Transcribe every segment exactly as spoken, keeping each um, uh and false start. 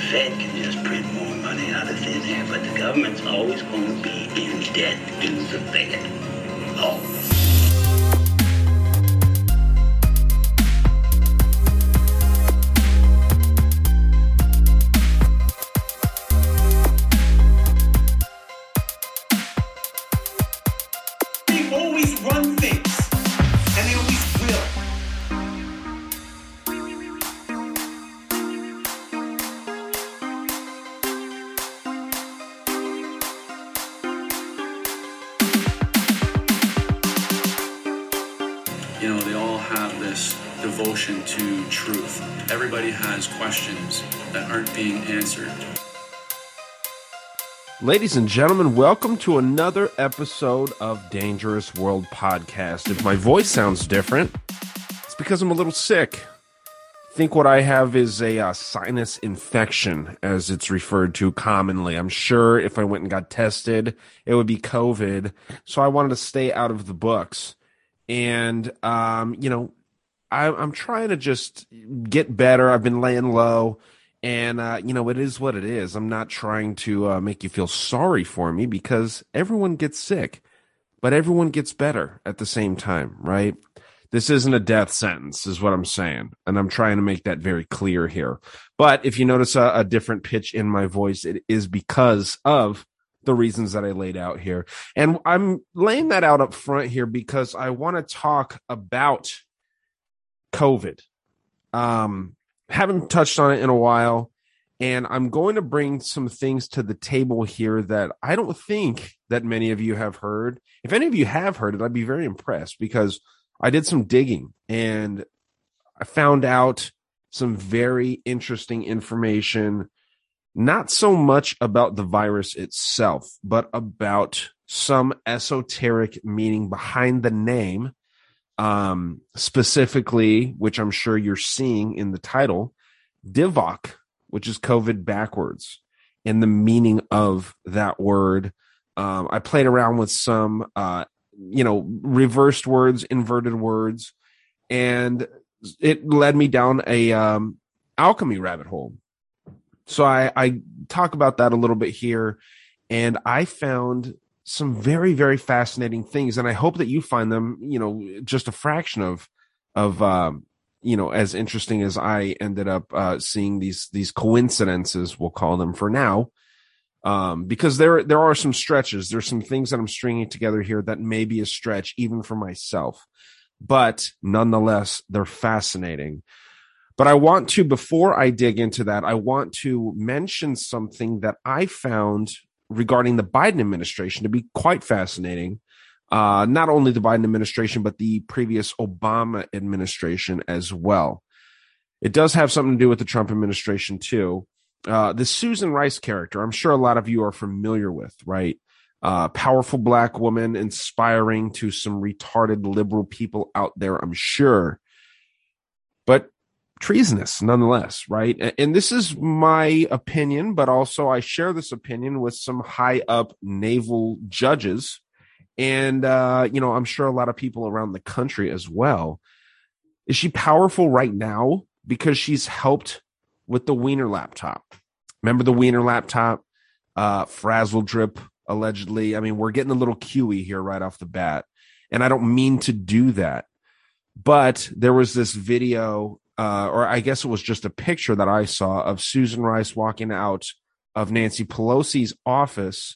Fed can just print more money out of thin air, but the government's always going to be in debt to the Fed. Always. They always run things, and they always will. You know, they all have this devotion to truth. Everybody has questions that aren't being answered. Ladies and gentlemen, welcome to another episode of Dangerous World Podcast. If my voice sounds different, it's because I'm a little sick. I think what I have is a uh, sinus infection, as it's referred to commonly. I'm sure if I went and got tested, it would be COVID. So I wanted to stay out of the books. And, um, you know, I, I'm trying to just get better. I've been laying low. And, uh, you know, it is what it is. I'm not trying to uh, make you feel sorry for me because everyone gets sick, but everyone gets better at the same time, right? This isn't a death sentence is what I'm saying. And I'm trying to make that very clear here. But if you notice a, a different pitch in my voice, it is because of the reasons that I laid out here. And I'm laying that out up front here because I want to talk about COVID. Um, haven't touched on it in a while, and I'm going to bring some things to the table here that I don't think that many of you have heard. If any of you have heard it, I'd be very impressed because I did some digging and I found out some very interesting information, not so much about the virus itself, but about some esoteric meaning behind the name. Um, specifically, which I'm sure you're seeing in the title, D V O C, which is COVID backwards, and the meaning of that word. Um, I played around with some, uh, you know, reversed words, inverted words, and it led me down a um, alchemy rabbit hole. So I, I talk about that a little bit here, and I found some very, very fascinating things, and I hope that you find them, you know, just a fraction of, of, um, you know, as interesting as I ended up uh, seeing these these coincidences, we'll call them for now, um, because there there are some stretches. There's some things that I'm stringing together here that may be a stretch even for myself, but nonetheless, they're fascinating. But I want to, before I dig into that, I want to mention something that I found regarding the Biden administration to be quite fascinating. Uh, not only the Biden administration, but the previous Obama administration as well. It does have something to do with the Trump administration too. Uh, the Susan Rice character, I'm sure a lot of you are familiar with, right? Uh, powerful black woman, inspiring to some retarded liberal people out there, I'm sure. But treasonous nonetheless, right? And this is my opinion, but also I share this opinion with some high up naval judges. And, uh, you know, I'm sure a lot of people around the country as well. Is she powerful right now because she's helped with the Wiener laptop? Remember the Wiener laptop? Uh, Frazzle drip, allegedly. I mean, we're getting a little Q E here right off the bat. And I don't mean to do that. But there was this video, uh, or I guess it was just a picture that I saw of Susan Rice walking out of Nancy Pelosi's office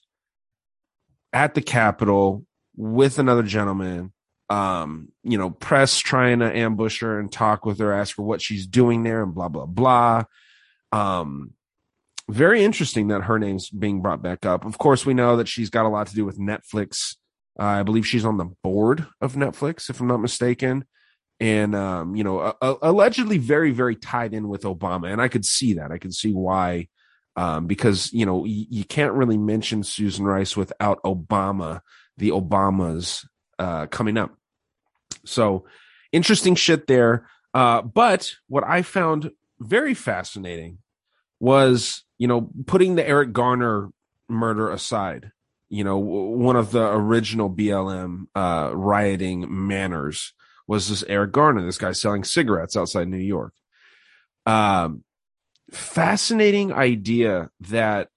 at the Capitol with another gentleman. Um, you know, press trying to ambush her and talk with her, ask her what she's doing there and blah, blah, blah. Um, very interesting that her name's being brought back up. Of course, we know that she's got a lot to do with Netflix. Uh, I believe she's on the board of Netflix, if I'm not mistaken. And, um, you know, uh, allegedly very, very tied in with Obama. And I could see that. I could see why, um, because, you know, y- you can't really mention Susan Rice without Obama, the Obamas, uh, coming up. So interesting shit there. Uh, but what I found very fascinating was, you know, putting the Eric Garner murder aside, you know, one of the original B L M, uh, rioting manners was this Eric Garner, this guy selling cigarettes outside New York. Um, fascinating idea that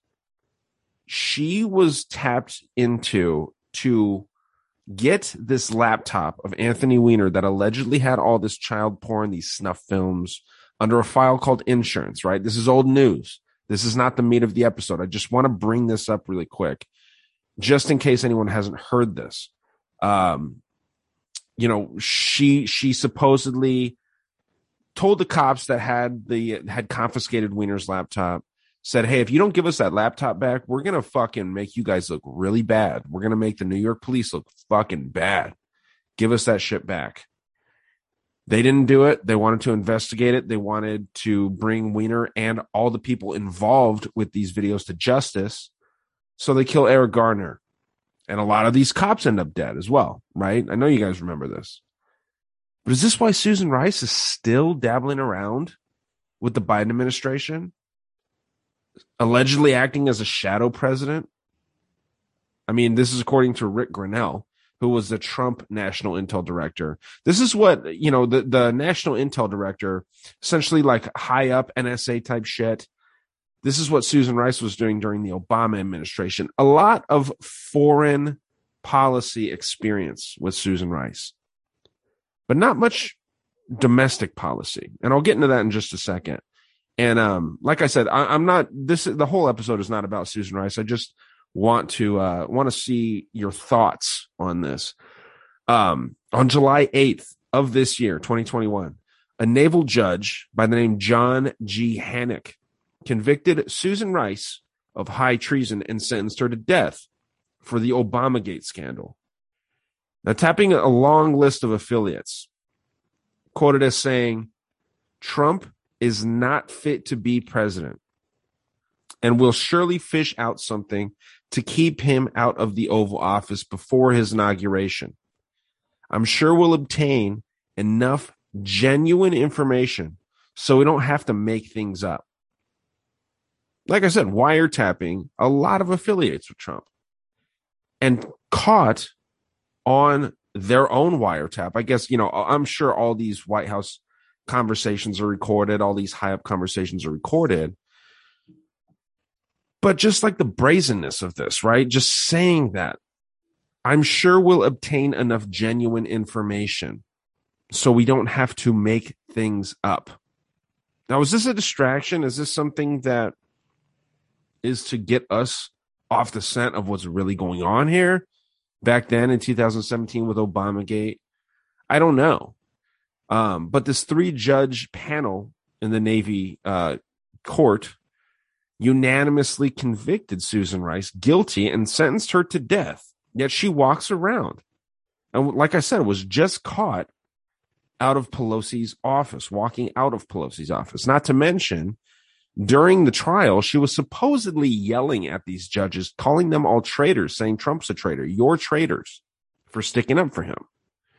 she was tapped into to get this laptop of Anthony Weiner that allegedly had all this child porn, these snuff films, under a file called insurance, right? This is old news. This is not the meat of the episode. I just want to bring this up really quick, just in case anyone hasn't heard this. Um, you know, she she supposedly told the cops that had the had confiscated Weiner's laptop, said, hey, if you don't give us that laptop back, we're going to fucking make you guys look really bad. We're going to make the New York police look fucking bad. Give us that shit back. They didn't do it. They wanted to investigate it. They wanted to bring Weiner and all the people involved with these videos to justice. So they kill Eric Garner. And a lot of these cops end up dead as well, right? I know you guys remember this. But is this why Susan Rice is still dabbling around with the Biden administration? Allegedly acting as a shadow president? I mean, this is according to Rick Grinnell, who was the Trump National Intel Director. This is what, you know, the, the National Intel Director, essentially like high up N S A type shit. This is what Susan Rice was doing during the Obama administration. A lot of foreign policy experience with Susan Rice, but not much domestic policy. And I'll get into that in just a second. And um, like I said, I, I'm not, this, the whole episode is not about Susan Rice. I just want to uh, want to see your thoughts on this. Um, on July eighth of this year, twenty twenty-one, a naval judge by the name John G. Hannock convicted Susan Rice of high treason and sentenced her to death for the Obamagate scandal. Now, tapping a long list of affiliates, quoted as saying, Trump is not fit to be president and will surely fish out something to keep him out of the Oval Office before his inauguration. I'm sure we'll obtain enough genuine information so we don't have to make things up. Like I said, wiretapping a lot of affiliates with Trump and caught on their own wiretap. I guess, you know, I'm sure all these White House conversations are recorded. All these high up conversations are recorded. But just like the brazenness of this, right? Just saying that, I'm sure we'll obtain enough genuine information so we don't have to make things up. Now, is this a distraction? Is this something that is to get us off the scent of what's really going on here? Back then in two thousand seventeen with Obamagate, I don't know. Um, but this three-judge panel in the Navy uh, court unanimously convicted Susan Rice guilty and sentenced her to death. Yet she walks around. And like I said, was just caught out of Pelosi's office, walking out of Pelosi's office. Not to mention, during the trial, she was supposedly yelling at these judges, calling them all traitors, saying Trump's a traitor. You're traitors for sticking up for him.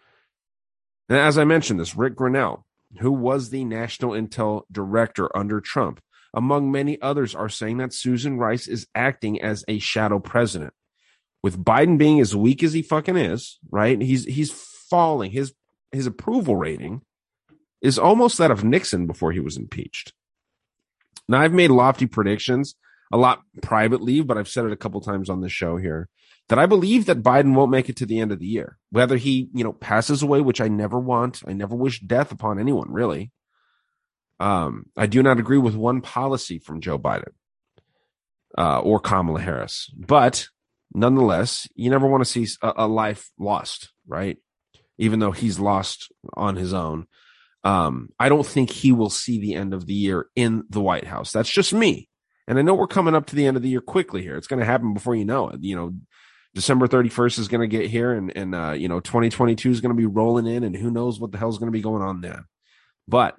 And as I mentioned, this Rick Grinnell, who was the National Intel Director under Trump, among many others, are saying that Susan Rice is acting as a shadow president. With Biden being as weak as he fucking is, right? He's he's falling. His his approval rating is almost that of Nixon before he was impeached. Now, I've made lofty predictions, a lot privately, but I've said it a couple times on the show here, that I believe that Biden won't make it to the end of the year. Whether he, you know, passes away, which I never want. I never wish death upon anyone, really. Um, I do not agree with one policy from Joe Biden uh, or Kamala Harris. But nonetheless, you never want to see a, a life lost, right? Even though he's lost on his own. Um, I don't think he will see the end of the year in the White House. That's just me. And I know we're coming up to the end of the year quickly here. It's going to happen before you know it. You know, December thirty-first is going to get here, and, and uh, you know, twenty twenty-two is going to be rolling in, and who knows what the hell is going to be going on then. But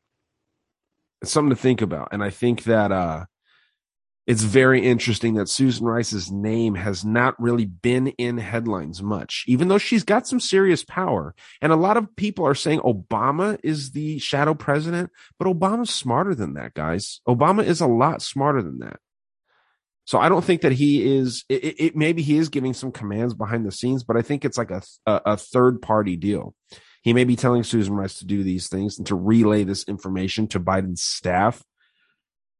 it's something to think about. And I think that uh, it's very interesting that Susan Rice's name has not really been in headlines much, even though she's got some serious power. And a lot of people are saying Obama is the shadow president, but Obama's smarter than that, guys. Obama is a lot smarter than that. So I don't think that he is, it, it maybe he is giving some commands behind the scenes, but I think it's like a, a, a third party deal. He may be telling Susan Rice to do these things and to relay this information to Biden's staff.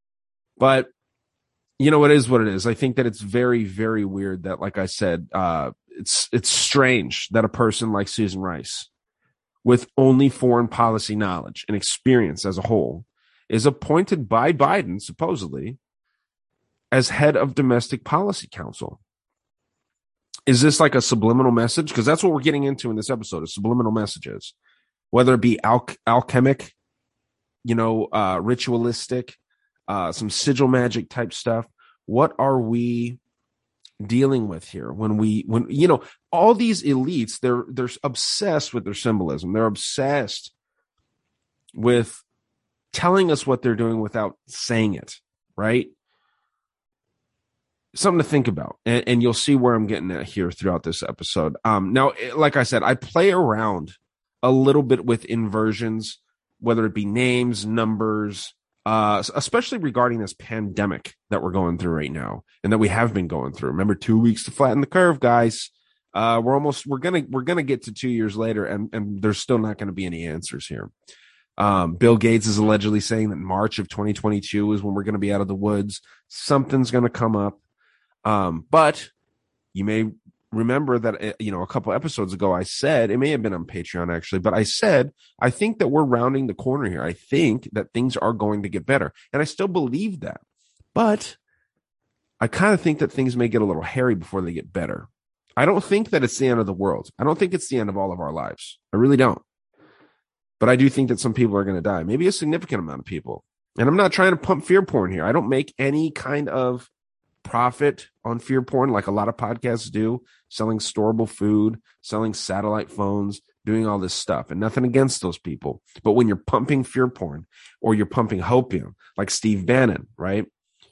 But you know, it is what it is. I think that it's very, very weird that, like I said, uh, it's it's strange that a person like Susan Rice, with only foreign policy knowledge and experience as a whole, is appointed by Biden, supposedly, as head of Domestic Policy Council. Is this like a subliminal message? Because that's what we're getting into in this episode, is subliminal messages, whether it be al- alchemic, you know, uh, ritualistic, uh, some sigil magic type stuff. What are we dealing with here when we, when, you know, all these elites, they're, they're obsessed with their symbolism. They're obsessed with telling us what they're doing without saying it, right? Something to think about, and, and you'll see where I'm getting at here throughout this episode. Um, now, like I said, I play around a little bit with inversions, whether it be names, numbers, uh, especially regarding this pandemic that we're going through right now, and that we have been going through. Remember, two weeks to flatten the curve, guys. Uh, we're almost, we're gonna, we're gonna get to two years later, and and there's still not going to be any answers here. Um, Bill Gates is allegedly saying that March of twenty twenty-two is when we're going to be out of the woods. Something's going to come up. Um, but you may remember that, you know, a couple episodes ago, I said, it may have been on Patreon actually, but I said, I think that we're rounding the corner here. I think that things are going to get better. And I still believe that, but I kind of think that things may get a little hairy before they get better. I don't think that it's the end of the world. I don't think it's the end of all of our lives. I really don't. But I do think that some people are going to die, maybe a significant amount of people. And I'm not trying to pump fear porn here. I don't make any kind of profit on fear porn like a lot of podcasts do, selling storable food, selling satellite phones, doing all this stuff, and nothing against those people. But when you're pumping fear porn, or you're pumping hopium like Steve Bannon, right?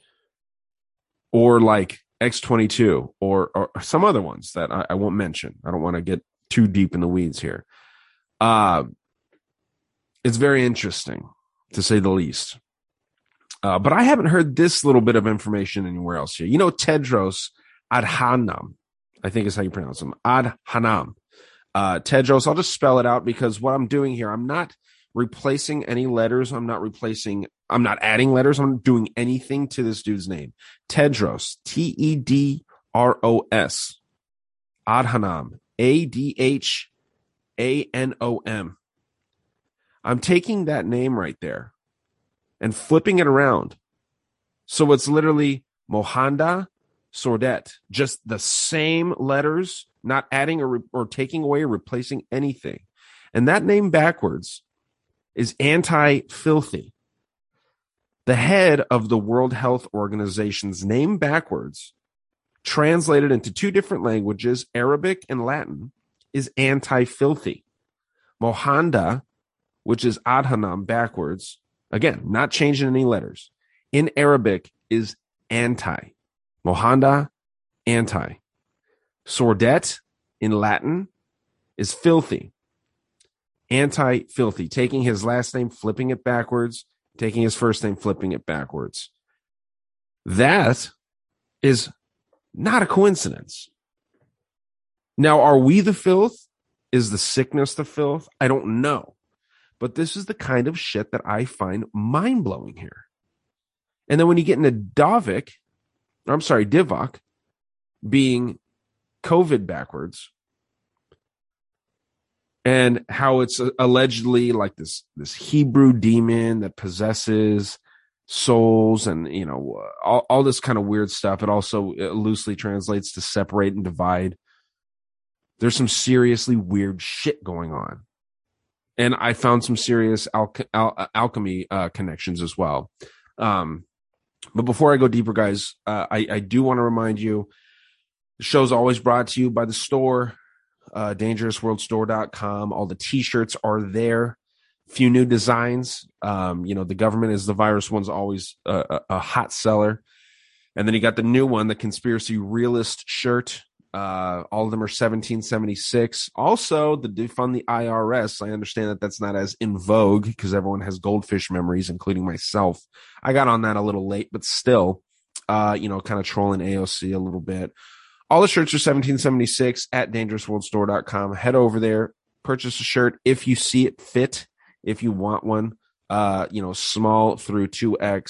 Or like X twenty-two, or, or some other ones that I, I won't mention. I don't want to get too deep in the weeds here. Uh, it's very interesting, to say the least. Uh, but I haven't heard this little bit of information anywhere else here. You know, Tedros Adhanom, I think is how you pronounce him. Adhanom. Uh, Tedros, I'll just spell it out, because what I'm doing here, I'm not replacing any letters. I'm not replacing, I'm not adding letters. I'm not doing anything to this dude's name. Tedros, T E D R O S. Adhanom, A D H A N O M. I'm taking that name right there and flipping it around. So it's literally Mohanda Sordet, just the same letters, not adding or, or taking away or replacing anything. And that name backwards is anti-filthy. The head of the World Health Organization's name backwards, translated into two different languages, Arabic and Latin, is anti-filthy. Mohanda, which is Adhanom backwards, again, not changing any letters, in Arabic is anti. Mohanda, anti. Sordet in Latin is filthy. Anti-filthy. Taking his last name, flipping it backwards, taking his first name, flipping it backwards. That is not a coincidence. Now, are we the filth? Is the sickness the filth? I don't know. But this is the kind of shit that I find mind-blowing here. And then when you get into Davik, or I'm sorry, Divok, being COVID backwards, and how it's allegedly like this, this Hebrew demon that possesses souls and, you know, all, all this kind of weird stuff. It also loosely translates to separate and divide. There's some seriously weird shit going on. And I found some serious al- al- alchemy uh, connections as well. Um, but before I go deeper, guys, uh, I, I do want to remind you, the show's always brought to you by the store, uh, dangerous world store dot com. All the T-shirts are there. Few new designs. Um, you know, the government is the virus one's always a, a, a hot seller. And then you got the new one, the Conspiracy Realist shirt. Uh, all of them are seventeen seventy-six. Also, the defund the I R S. I understand that that's not as in vogue because everyone has goldfish memories, including myself. I got on that a little late, but still, uh, you know, kind of trolling A O C a little bit. All the shirts are seventeen seventy-six at dangerous world store dot com. Head over there, purchase a shirt if you see it fit, if you want one, uh, you know, small through two X.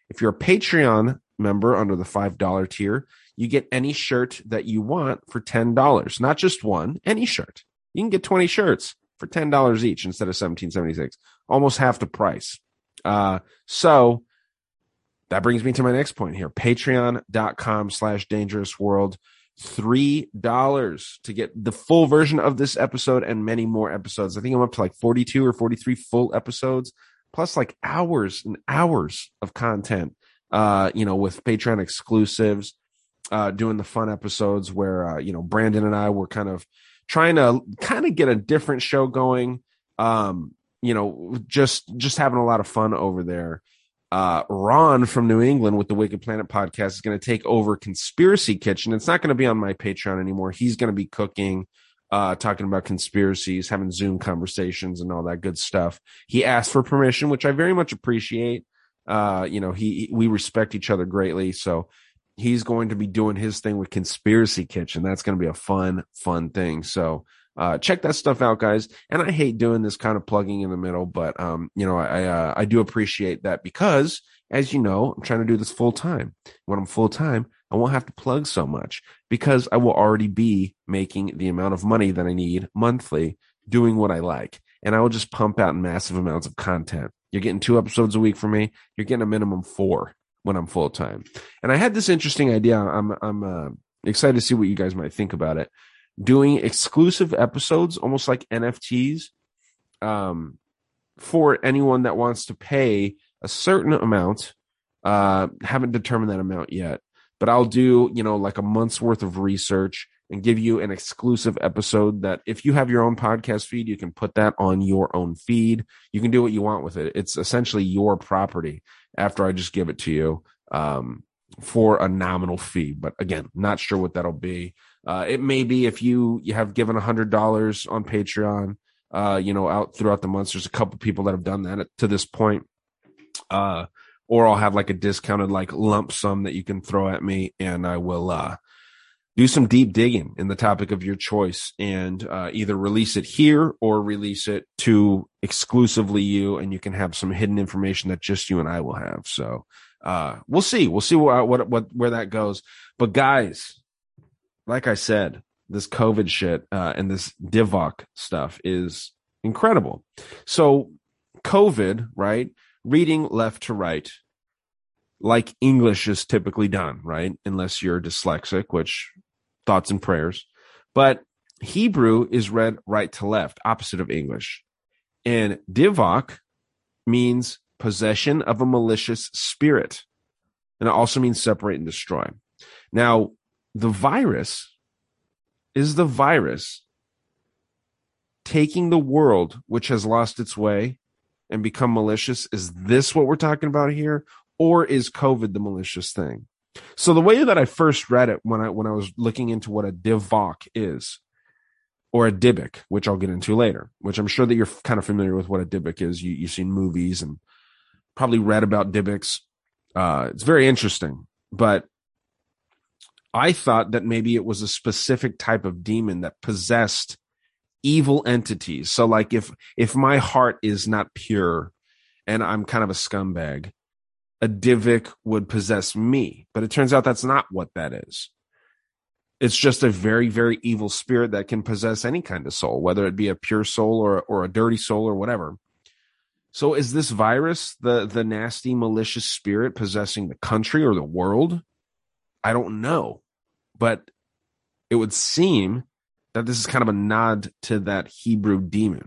If you're a Patreon member under the five dollars tier, you get any shirt that you want for ten dollars. Not just one, any shirt. You can get twenty shirts for ten dollars each instead of seventeen seventy-six, almost half the price. Uh, so that brings me to my next point here. Patreon.com slash dangerous world. three dollars to get the full version of this episode and many more episodes. I think I'm up to like forty-two or forty-three full episodes, plus like hours and hours of content, uh, you know, with Patreon exclusives, uh, doing the fun episodes where, uh, you know, Brandon and I were kind of trying to kind of get a different show going. Um, you know, just, just having a lot of fun over there. Uh, Ron from New England with the Wicked Planet podcast is going to take over Conspiracy Kitchen. It's not going to be on my Patreon anymore. He's going to be cooking, uh, talking about conspiracies, having Zoom conversations and all that good stuff. He asked for permission, which I very much appreciate. Uh, you know, he, we respect each other greatly. So he's going to be doing his thing with Conspiracy Kitchen. That's going to be a fun, fun thing. So, Uh, check that stuff out, guys. And I hate doing this kind of plugging in the middle, but, um, you know, I, uh, I do appreciate that because, as you know, I'm trying to do this full time. When I'm full time, I won't have to plug so much because I will already be making the amount of money that I need monthly doing what I like. And I will just pump out massive amounts of content. You're getting two episodes a week from me. You're getting a minimum four when I'm full time. And I had this interesting idea. I'm, I'm, uh, excited to see what you guys might think about it. Doing exclusive episodes, almost like N F Ts, um, for anyone that wants to pay a certain amount. Uh, haven't determined that amount yet, but I'll do, you know, like a month's worth of research and give you an exclusive episode that if you have your own podcast feed, you can put that on your own feed. You can do what you want with it. It's essentially your property after I just give it to you, um, for a nominal fee. But again, not sure what that'll be. Uh, it may be if you, you have given a hundred dollars on Patreon, uh, you know, out throughout the months. There's a couple people that have done that to this point. Uh, or I'll have like a discounted, like lump sum that you can throw at me and I will, uh, do some deep digging in the topic of your choice and, uh, either release it here or release it to exclusively you. And you can have some hidden information that just you and I will have. So, uh, we'll see, we'll see what, what, what, where that goes. But guys, like I said, this COVID shit uh, and this D V O C stuff is incredible. So COVID, right? Reading left to right, like English is typically done, right? Unless you're dyslexic, which thoughts and prayers. But Hebrew is read right to left, opposite of English. And D V O C means possession of a malicious spirit. And it also means separate and destroy. Now, the virus is the virus taking the world, which has lost its way and become malicious. Is this what we're talking about here? Or is COVID the malicious thing? So the way that I first read it when I, when I was looking into what a D V O C is, or a D B I C, which I'll get into later, which I'm sure that you're kind of familiar with what a D B I C is. You, you've seen movies and probably read about D B I Cs. Uh, it's very interesting, but I thought that maybe it was a specific type of demon that possessed evil entities. So like if, if my heart is not pure and I'm kind of a scumbag, a D V I C would possess me. But it turns out that's not what that is. It's just a very, very evil spirit that can possess any kind of soul, whether it be a pure soul or, or a dirty soul or whatever. So is this virus the, the nasty, malicious spirit possessing the country or the world? I don't know, but it would seem that this is kind of a nod to that Hebrew demon.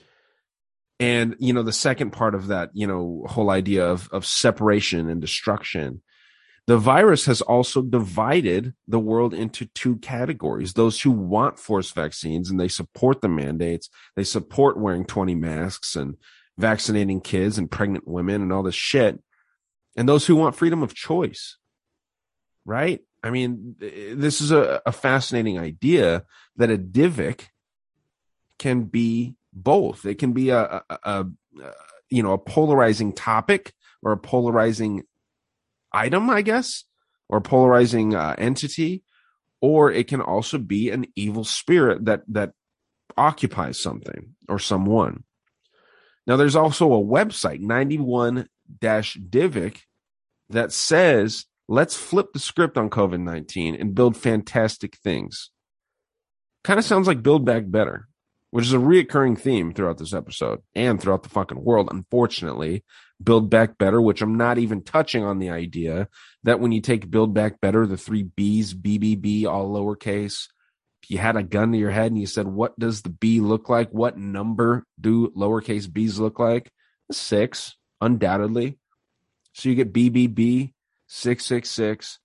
And, you know, the second part of that, you know, whole idea of, of separation and destruction, the virus has also divided the world into two categories. Those who want forced vaccines and they support the mandates, they support wearing twenty masks and vaccinating kids and pregnant women and all this shit. And those who want freedom of choice, right? I mean, this is a, a fascinating idea that a D V I C can be both. It can be a, a, a, a you know, a polarizing topic or a polarizing item, I guess, or polarizing uh, entity, or it can also be an evil spirit that that occupies something or someone. Now, there's also a website, ninety-one dash divic that says, let's flip the script on COVID nineteen and build fantastic things. Kind of sounds like Build Back Better, which is a reoccurring theme throughout this episode and throughout the fucking world. Unfortunately, Build Back Better, which I'm not even touching on the idea that when you take Build Back Better, the three B's, B B B, all lowercase, if you had a gun to your head and you said, what does the B look like? What number do lowercase b's look like? Six, undoubtedly. So you get B B B, six six six.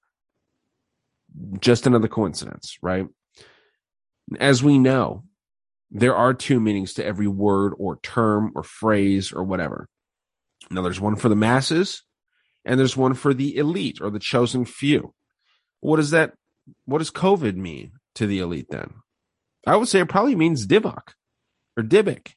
Just another coincidence, right? As we know, there are two meanings to every word or term or phrase or whatever. Now, there's one for the masses, and there's one for the elite or the chosen few. What does that, what does COVID mean to the elite then? I would say it probably means Divok or Dybbuk.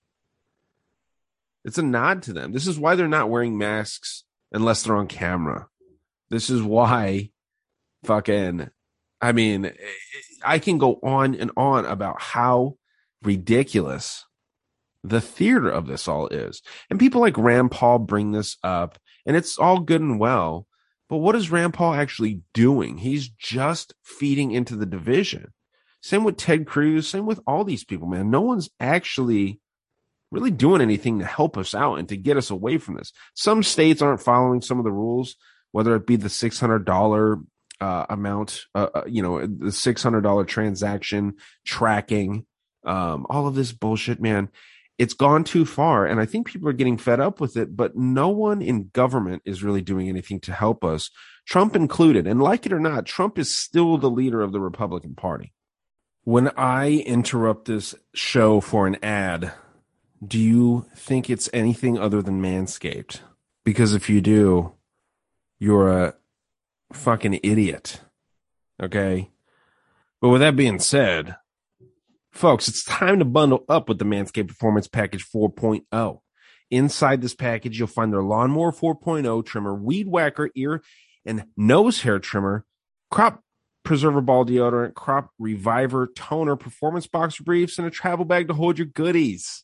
It's a nod to them. This is why they're not wearing masks unless they're on camera. This is why fucking, I mean, I can go on and on about how ridiculous the theater of this all is. And people like Rand Paul bring this up, and it's all good and well. But what is Rand Paul actually doing? He's just feeding into the division. Same with Ted Cruz. Same with all these people, man. No one's actually really doing anything to help us out and to get us away from this. Some states aren't following some of the rules, whether it be the six hundred dollars uh, amount, uh, you know, the six hundred dollars transaction tracking, um, all of this bullshit, man. It's gone too far, and I think people are getting fed up with it, but no one in government is really doing anything to help us, Trump included. And like it or not, Trump is still the leader of the Republican Party. When I interrupt this show for an ad, do you think it's anything other than Manscaped? Because if you do, you're a fucking idiot. Okay? But with that being said, folks, it's time to bundle up with the Manscaped Performance Package four point oh. Inside this package, you'll find their Lawnmower four point oh trimmer, Weed Whacker ear and nose hair trimmer, Crop Preserver ball deodorant, Crop Reviver toner, performance boxer briefs, and a travel bag to hold your goodies.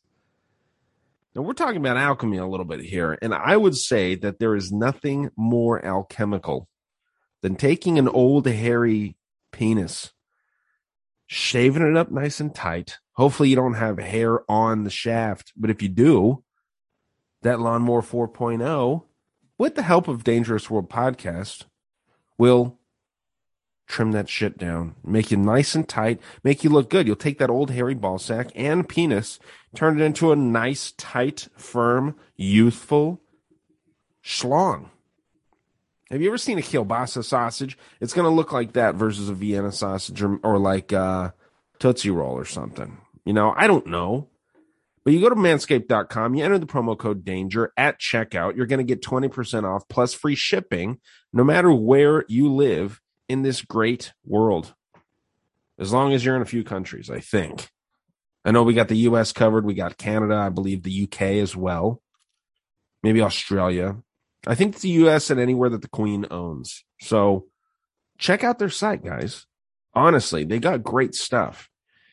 Now, we're talking about alchemy a little bit here, and I would say that there is nothing more alchemical than taking an old hairy penis, shaving it up nice and tight. Hopefully you don't have hair on the shaft, but if you do, that Lawnmower four point oh, with the help of Dangerous World Podcast, will trim that shit down, make you nice and tight, make you look good. You'll take that old hairy ball sack and penis, turn it into a nice, tight, firm, youthful schlong. Have you ever seen a kielbasa sausage? It's going to look like that versus a Vienna sausage or, or like a Tootsie Roll or something. You know, I don't know. But you go to manscaped dot com, you enter the promo code DANGER at checkout. You're going to get twenty percent off plus free shipping no matter where you live in this great world. As long as you're in a few countries, I think. I know we got the U S covered. We got Canada, I believe the U K as well. Maybe Australia. I think it's the U S and anywhere that the Queen owns. So check out their site, guys. Honestly, they got great stuff.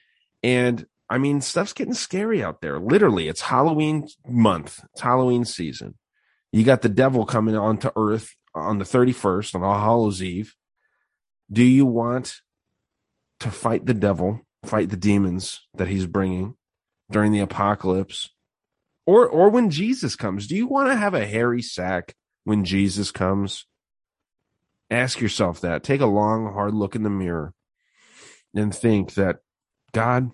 And I mean, stuff's getting scary out there. Literally, it's Halloween month. It's Halloween season. You got the devil coming onto Earth on the thirty-first, on All Hallows Eve. Do you want to fight the devil, fight the demons that he's bringing during the apocalypse? Or or when Jesus comes? Do you want to have a hairy sack when Jesus comes? Ask yourself that. Take a long, hard look in the mirror and think that, God,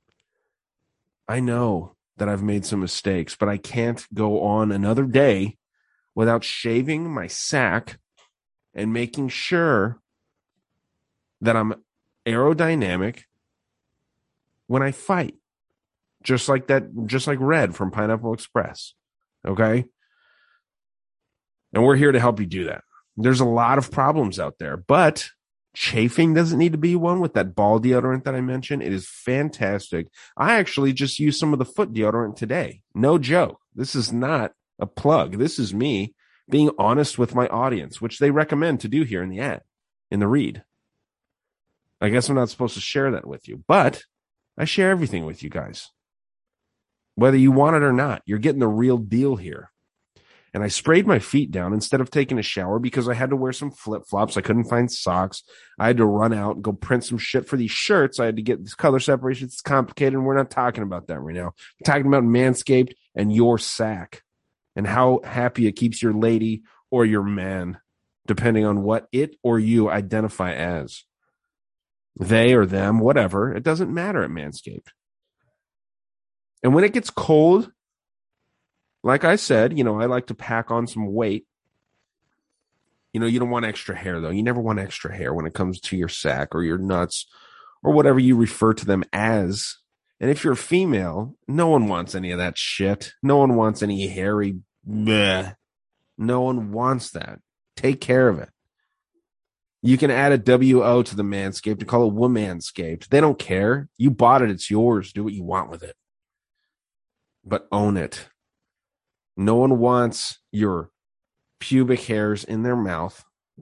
I know that I've made some mistakes, but I can't go on another day without shaving my sack and making sure that I'm aerodynamic when I fight. Just like that, just like Red from Pineapple Express. Okay? And we're here to help you do that. There's a lot of problems out there, but chafing doesn't need to be one with that ball deodorant that I mentioned. It is fantastic. I actually just used some of the foot deodorant today. No joke. This is not a plug. This is me being honest with my audience, which they recommend to do here in the ad, in the read. I guess I'm not supposed to share that with you, but I share everything with you guys. Whether you want it or not, you're getting the real deal here. And I sprayed my feet down instead of taking a shower because I had to wear some flip-flops. I couldn't find socks. I had to run out and go print some shit for these shirts. I had to get these color separations. It's complicated, and we're not talking about that right now. We're talking about Manscaped and your sack and how happy it keeps your lady or your man, depending on what it or you identify as. They or them, whatever. It doesn't matter at Manscaped. And when it gets cold, like I said, you know, I like to pack on some weight. You know, you don't want extra hair, though. You never want extra hair when it comes to your sack or your nuts or whatever you refer to them as. And if you're a female, no one wants any of that shit. No one wants any hairy bleh. No one wants that. Take care of it. You can add a W O to the Manscaped and call it Womanscaped. They don't care. You bought it. It's yours. Do what you want with it. But own it. No one wants your pubic hairs in their mouth.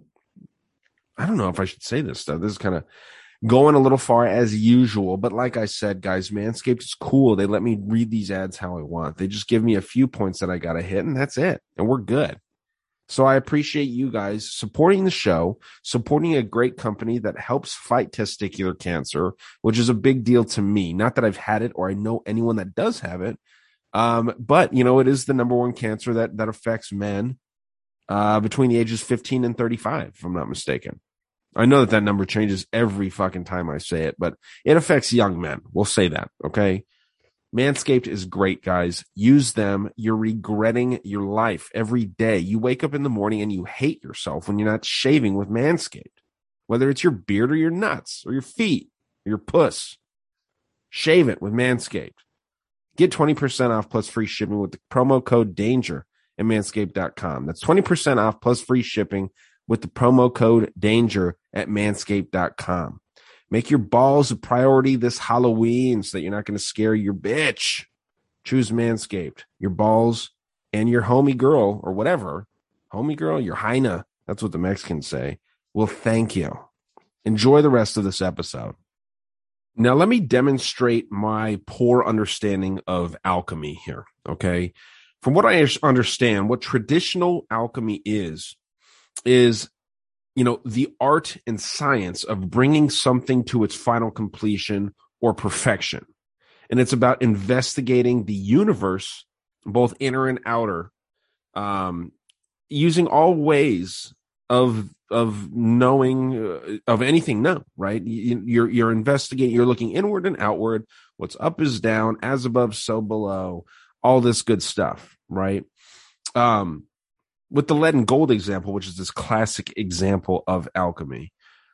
I don't know if I should say this stuff. This is kind of going a little far as usual. But like I said, guys, Manscaped is cool. They let me read these ads how I want. They just give me a few points that I got to hit, and that's it. And we're good. So I appreciate you guys supporting the show, supporting a great company that helps fight testicular cancer, which is a big deal to me. Not that I've had it or I know anyone that does have it. Um, but, you know, it is the number one cancer that, that affects men uh, between the ages fifteen and thirty-five, if I'm not mistaken. I know that that number changes every fucking time I say it, but it affects young men. We'll say that, okay? Manscaped is great, guys. Use them. You're regretting your life every day. You wake up in the morning and you hate yourself when you're not shaving with Manscaped, whether it's your beard or your nuts or your feet or your puss. Shave it with Manscaped. Get twenty percent off plus free shipping with the promo code DANGER at manscaped dot com. That's twenty percent off plus free shipping with the promo code DANGER at manscaped dot com. Make your balls a priority this Halloween so that you're not going to scare your bitch. Choose Manscaped. Your balls and your homie girl or whatever, homie girl, your hyena, that's what the Mexicans say, will thank you. Enjoy the rest of this episode. Now, let me demonstrate my poor understanding of alchemy here, okay? From what I understand, what traditional alchemy is, is, you know, the art and science of bringing something to its final completion or perfection. And it's about investigating the universe, both inner and outer, um, using all ways of of knowing uh, of anything known, right? You, you're you're investigating, you're looking inward and outward. What's up is down, as above, so below, all this good stuff, right? Um, with the lead and gold example, which is this classic example of alchemy,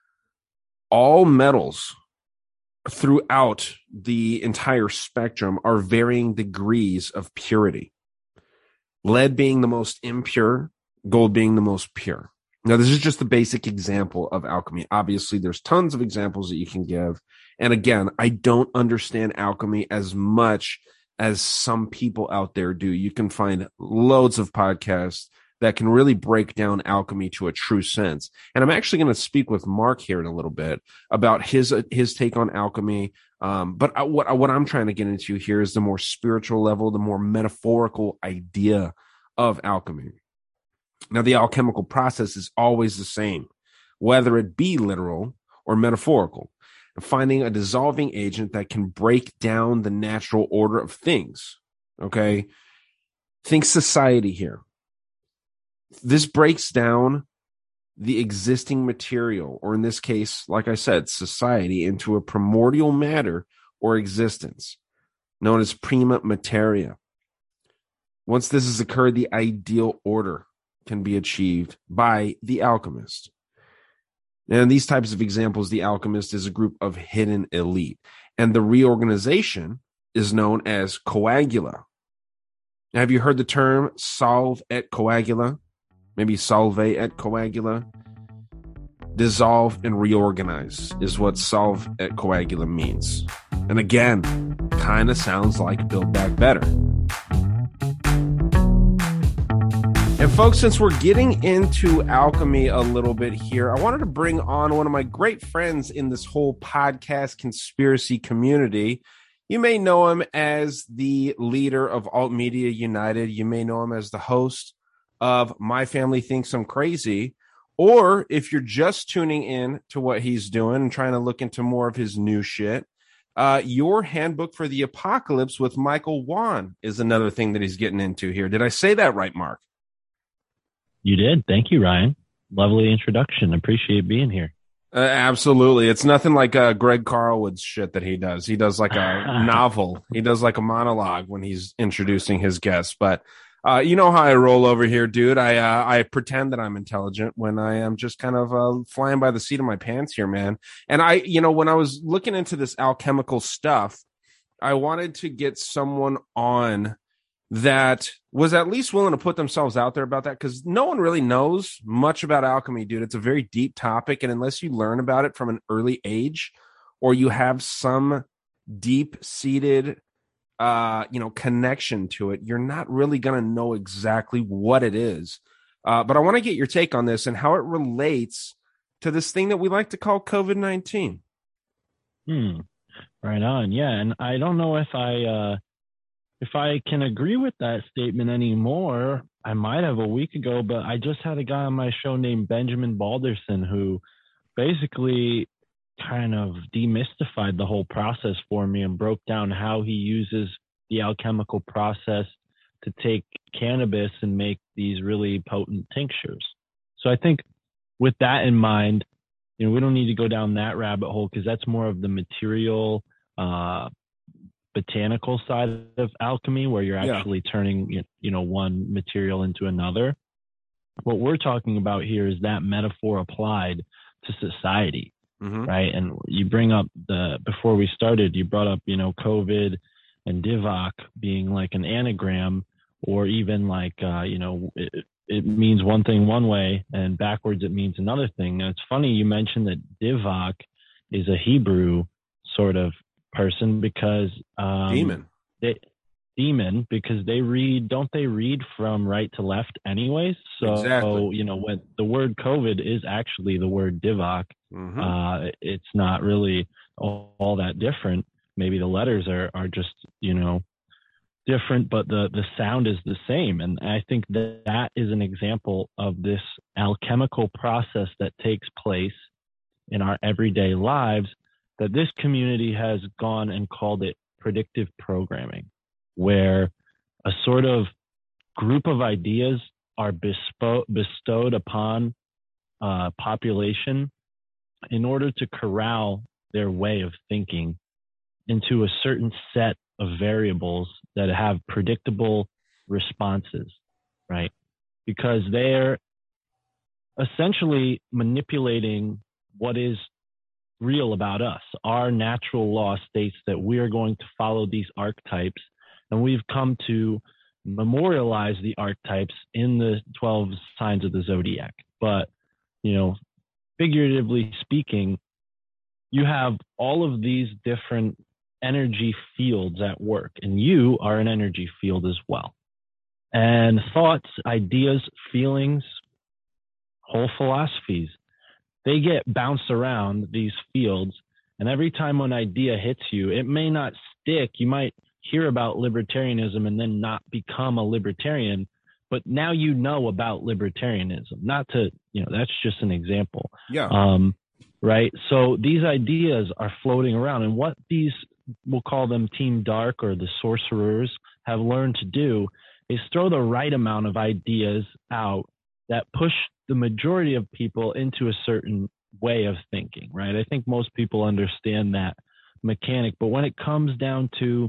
all metals throughout the entire spectrum are varying degrees of purity. Lead being the most impure, gold being the most pure. Now, this is just the basic example of alchemy. Obviously, there's tons of examples that you can give. And again, I don't understand alchemy as much as some people out there do. You can find loads of podcasts that can really break down alchemy to a true sense. And I'm actually going to speak with Mark here in a little bit about his uh, his take on alchemy. Um, but I, what, what I'm trying to get into here is the more spiritual level, the more metaphorical idea of alchemy. Now, the alchemical process is always the same, whether it be literal or metaphorical. Finding a dissolving agent that can break down the natural order of things. Okay? Think society here. This breaks down the existing material, or in this case, like I said, society, into a primordial matter or existence, known as prima materia. Once this has occurred, the ideal order can be achieved by the alchemist. And these types of examples, the alchemist is a group of hidden elite. And the reorganization is known as coagula. Now, have you heard the term solve et coagula? Maybe solve et coagula? Dissolve and reorganize is what solve et coagula means. And again, kind of sounds like Build Back Better. And folks, since we're getting into alchemy a little bit here, I wanted to bring on one of my great friends in this whole podcast conspiracy community. You may know him as the leader of Alt Media United. You may know him as the host of My Family Thinks I'm Crazy, or if you're just tuning in to what he's doing and trying to look into more of his new shit, uh, Your Handbook for the Apocalypse with Michael Wan is another thing that he's getting into here. Did I say that right, Mark? You did. Thank you, Ryan. Lovely introduction. Appreciate being here. Uh, absolutely. It's nothing like uh, Greg Carlwood's shit that he does. He does like a novel. He does like a monologue when he's introducing his guests. But uh, you know how I roll over here, dude. I uh, I pretend that I'm intelligent when I am just kind of uh, flying by the seat of my pants here, man. And I, you know, when I was looking into this alchemical stuff, I wanted to get someone on that was at least willing to put themselves out there about that, because no one really knows much about alchemy, dude. It's a very deep topic, and unless you learn about it from an early age, or you have some deep-seated uh you know connection to it, you're not really going to know exactly what it is. Uh but I want to get your take on this and how it relates to this thing that we like to call COVID nineteen. Hmm. Right on. Yeah, and I don't know if I uh if I can agree with that statement anymore. I might have a week ago, but I just had a guy on my show named Benjamin Balderson who basically kind of demystified the whole process for me and broke down how he uses the alchemical process to take cannabis and make these really potent tinctures. So I think with that in mind, you know, we don't need to go down that rabbit hole because that's more of the material, uh, botanical side of alchemy, where you're actually yeah. turning, you know, one material into another. What we're talking about here is that metaphor applied to society, mm-hmm. right? And you bring up the, before we started, you brought up, you know, COVID and Divok being like an anagram, or even like, uh, you know, it, it means one thing one way and backwards it means another thing. Now, it's funny you mentioned that Divok is a Hebrew sort of person because um demon they demon because they read don't they read from right to left anyways, so exactly. You know, when the word COVID is actually the word Divok, mm-hmm. uh it's not really all, all that different. Maybe the letters are are just, you know, different, but the the sound is the same. And I think that that is an example of this alchemical process that takes place in our everyday lives, that this community has gone and called it predictive programming, where a sort of group of ideas are bespo- bestowed upon uh, population in order to corral their way of thinking into a certain set of variables that have predictable responses, right? Because they're essentially manipulating what is real about us. Our natural law states that we are going to follow these archetypes, and we've come to memorialize the archetypes in the twelve signs of the zodiac. But, you know, figuratively speaking, you have all of these different energy fields at work, and you are an energy field as well. And thoughts, ideas, feelings, whole philosophies, they get bounced around these fields, and every time an idea hits you, it may not stick. You might hear about libertarianism and then not become a libertarian, but now you know about libertarianism. Not to, you know, that's just an example. Yeah. Um, right. So these ideas are floating around, and what these, we'll call them Team Dark or the sorcerers, have learned to do is throw the right amount of ideas out that push the majority of people into a certain way of thinking, right? I think most people understand that mechanic, but when it comes down to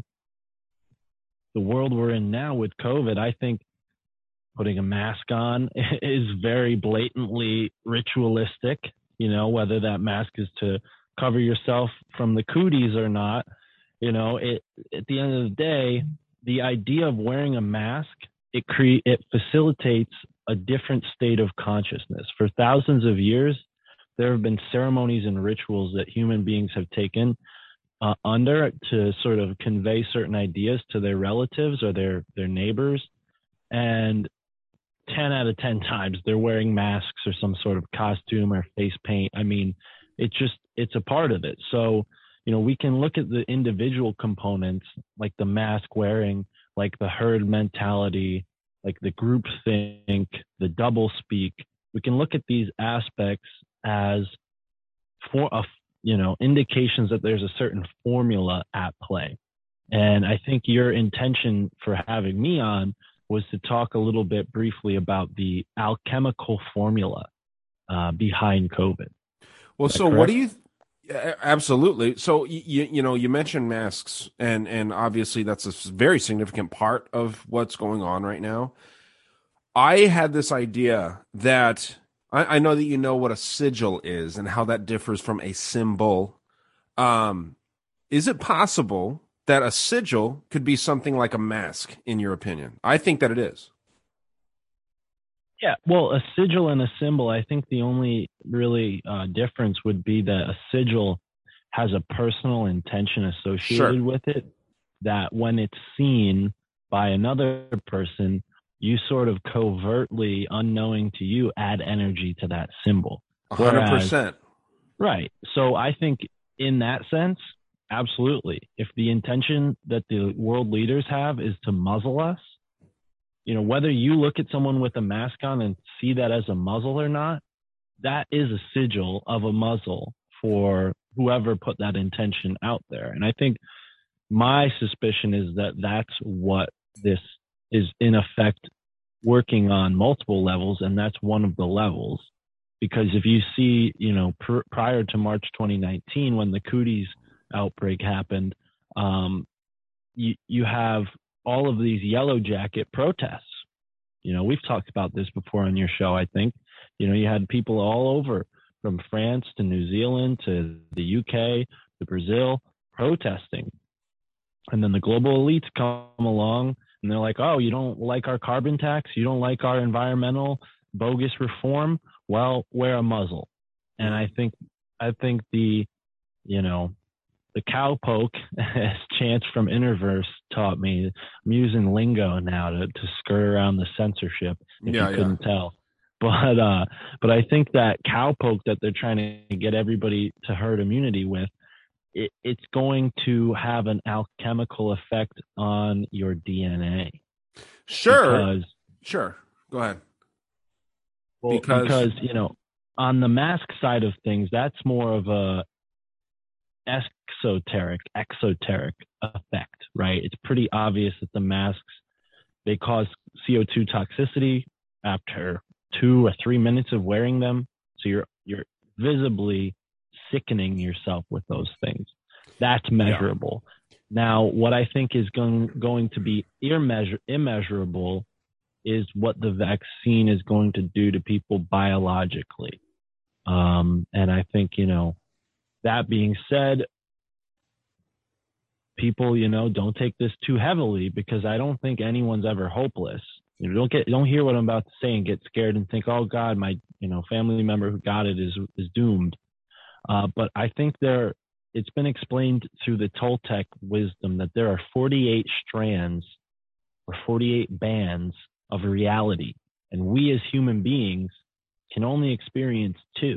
the world we're in now with COVID, I think putting a mask on is very blatantly ritualistic, you know, whether that mask is to cover yourself from the cooties or not. You know, it, at the end of the day, the idea of wearing a mask, it cre- it facilitates a different state of consciousness. For thousands of years, there have been ceremonies and rituals that human beings have taken uh, under to sort of convey certain ideas to their relatives or their, their neighbors. And ten out of ten times they're wearing masks or some sort of costume or face paint. I mean, it's just, it's a part of it. So, you know, we can look at the individual components like the mask wearing, like the herd mentality, like the group think, the double speak. We can look at these aspects as for a, you know, indications that there's a certain formula at play. And I think your intention for having me on was to talk a little bit briefly about the alchemical formula uh, behind COVID. Well, so correct? what do you? Absolutely. So you you know you mentioned masks, and and obviously that's a very significant part of what's going on right now. I had this idea that I, I know that you know what a sigil is and how that differs from a symbol. Um, is it possible that a sigil could be something like a mask, in your opinion? I think that it is. Yeah, well, a sigil and a symbol, I think the only really uh, difference would be that a sigil has a personal intention associated Sure. with it, that when it's seen by another person, you sort of covertly, unknowing to you, add energy to that symbol. A hundred Whereas- percent. Right. So I think in that sense, absolutely. If the intention that the world leaders have is to muzzle us, you know, whether you look at someone with a mask on and see that as a muzzle or not, that is a sigil of a muzzle for whoever put that intention out there. And I think my suspicion is that that's what this is in effect working on multiple levels. And that's one of the levels, because if you see, you know, pr- prior to March twenty nineteen, when the cooties outbreak happened, um, you, you have all of these yellow jacket protests. You know, we've talked about this before on your show, I think. You know, you had people all over, from France to New Zealand to the U K to Brazil, protesting. And then the global elites come along and they're like, oh, you don't like our carbon tax? You don't like our environmental bogus reform? Well, wear a muzzle. And I think, I think the, you know, the cowpoke, as Chance from Interverse taught me, I'm using lingo now to, to skirt around the censorship, if Yeah, you couldn't yeah. tell. But uh, but I think that cowpoke that they're trying to get everybody to herd immunity with, it, it's going to have an alchemical effect on your D N A. Sure. Because, Sure. Go ahead. well, Because- because, you know, on the mask side of things, that's more of a exoteric, exoteric effect, right? It's pretty obvious that the masks, they cause C O two toxicity after two or three minutes of wearing them. So you're you're visibly sickening yourself with those things. That's measurable. Yeah. Now, what I think is going going to be immeasur- immeasurable is what the vaccine is going to do to people biologically. Um, and I think, you know, that being said, people, you know, don't take this too heavily, because I don't think anyone's ever hopeless. You know, don't get, don't hear what I'm about to say and get scared and think, oh God, my, you know, family member who got it is, is doomed. Uh, but I think there, it's been explained through the Toltec wisdom that there are forty-eight strands or forty-eight bands of reality. And we as human beings can only experience two.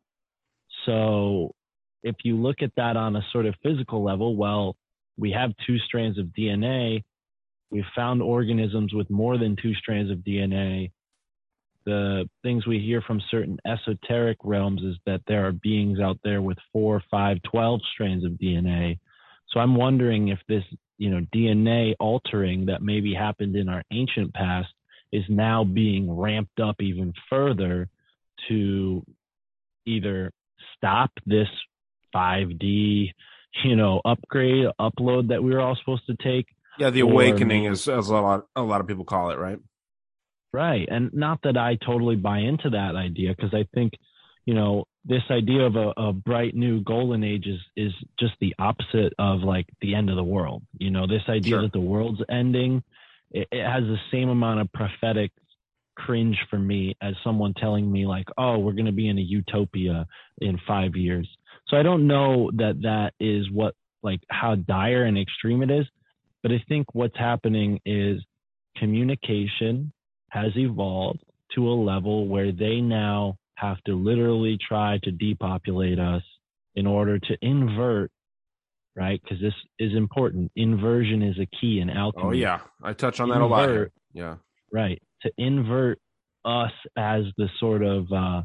So if you look at that on a sort of physical level, well, we have two strands of D N A. We've found organisms with more than two strands of D N A. The things we hear from certain esoteric realms is that there are beings out there with four, five, twelve strands of D N A. So I'm wondering if this, you know, D N A altering that maybe happened in our ancient past is now being ramped up even further to either stop this five D, you know, upgrade, upload that we were all supposed to take. Yeah, the or, awakening is, as a lot, a lot of people call it, right? Right. And not that I totally buy into that idea, because I think, you know, this idea of a, a bright new golden age is, is just the opposite of like the end of the world. You know, this idea Sure. that the world's ending, it, it has the same amount of prophetic cringe for me as someone telling me like, oh, we're going to be in a utopia in five years. So I don't know that that is what, like how dire and extreme it is. But I think what's happening is communication has evolved to a level where they now have to literally try to depopulate us in order to invert, right? Because this is important. Inversion is a key in alchemy. Oh, yeah. I touch on that a lot. Invert, Yeah. right, to invert us as the sort of uh,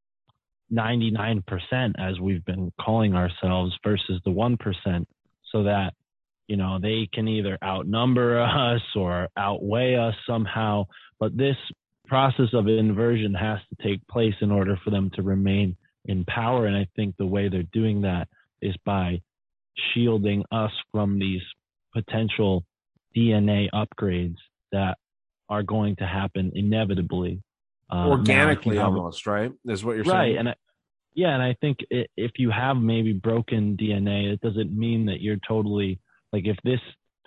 ninety-nine percent, as we've been calling ourselves, versus the one percent, so that, you know, they can either outnumber us or outweigh us somehow. But this process of inversion has to take place in order for them to remain in power. And I think the way they're doing that is by shielding us from these potential D N A upgrades that are going to happen inevitably. Uh, Organically, almost, right? Is what you're right, saying? And I, yeah, and I think it, if you have maybe broken D N A, it doesn't mean that you're totally, like, if this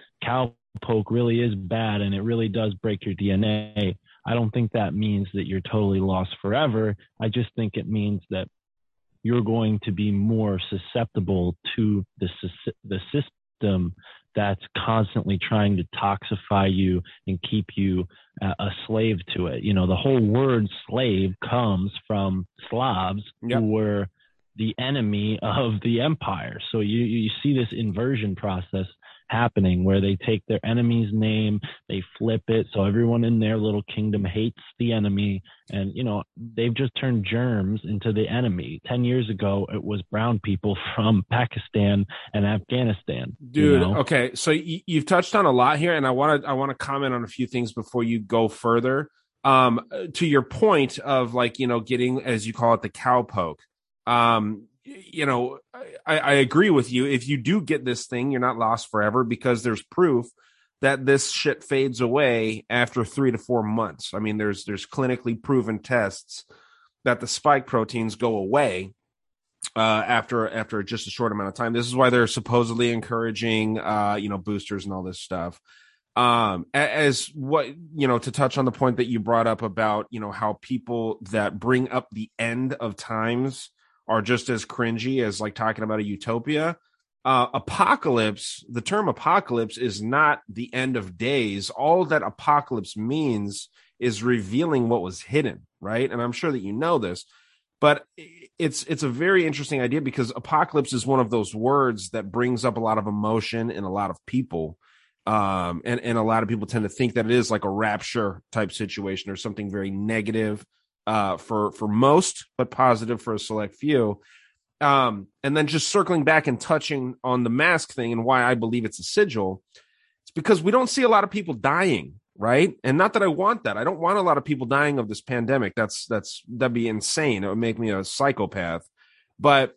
cowpoke really is bad and it really does break your D N A, I don't think that means that you're totally lost forever. I just think it means that you're going to be more susceptible to the the system that's constantly trying to toxify you and keep you uh, a slave to it. You know, the whole word slave comes from Slavs, yep, who were the enemy of the empire. So you, you see this inversion process happening where they take their enemy's name, they flip it, so everyone in their little kingdom hates the enemy. And, you know, they've just turned germs into the enemy. Ten years ago, it was brown people from Pakistan and Afghanistan. Dude, you know? Okay, so y- you've touched on a lot here, and I want to I want to comment on a few things before you go further. Um, to your point of, like, you know, getting, as you call it, the cowpoke. Um, you know, I, I agree with you. If you do get this thing, you're not lost forever, because there's proof that this shit fades away after three to four months. I mean, there's there's clinically proven tests that the spike proteins go away uh, after after just a short amount of time. This is why they're supposedly encouraging, uh, you know, boosters and all this stuff. Um, as what, you know, to touch on the point that you brought up about, you know, how people that bring up the end of times are just as cringy as, like, talking about a utopia. Uh, apocalypse, the term apocalypse is not the end of days. All that apocalypse means is revealing what was hidden, right? And I'm sure that you know this, but it's it's a very interesting idea, because apocalypse is one of those words that brings up a lot of emotion in a lot of people. Um, and, and a lot of people tend to think that it is like a rapture type situation or something very negative uh, for, for most, but positive for a select few. Um, and then just circling back and touching on the mask thing and why I believe it's a sigil, it's because we don't see a lot of people dying, right? And not that I want that. I don't want a lot of people dying of this pandemic. That's, that's, that'd be insane. It would make me a psychopath. But